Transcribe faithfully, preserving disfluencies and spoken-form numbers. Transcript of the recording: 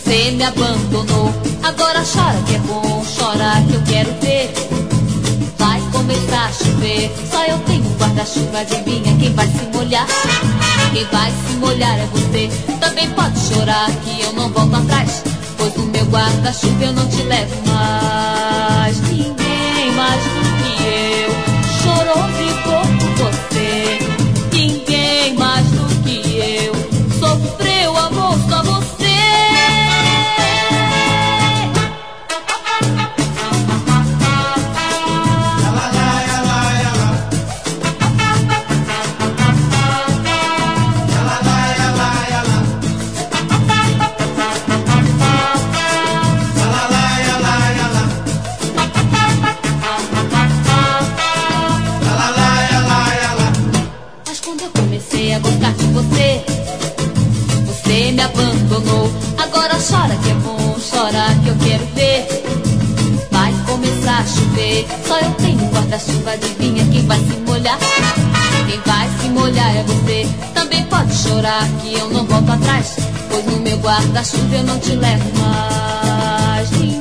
Você me abandonou, agora chora que é bom, chora que eu quero ver. Vai começar a chover, só eu tenho um guarda-chuva, adivinha quem vai se molhar? Quem vai se molhar é você. Também pode chorar que eu não volto atrás, pois no meu guarda-chuva eu não te levo mais. Ninguém mais do que eu chorou, brigou por você. Ninguém mais do que eu sofreu amor, só você. Você me abandonou, agora chora que é bom, chora que eu quero ver. Vai começar a chover, só eu tenho um guarda-chuva, adivinha quem vai se molhar? Quem vai se molhar é você. Também pode chorar que eu não volto atrás, pois no meu guarda-chuva eu não te levo mais.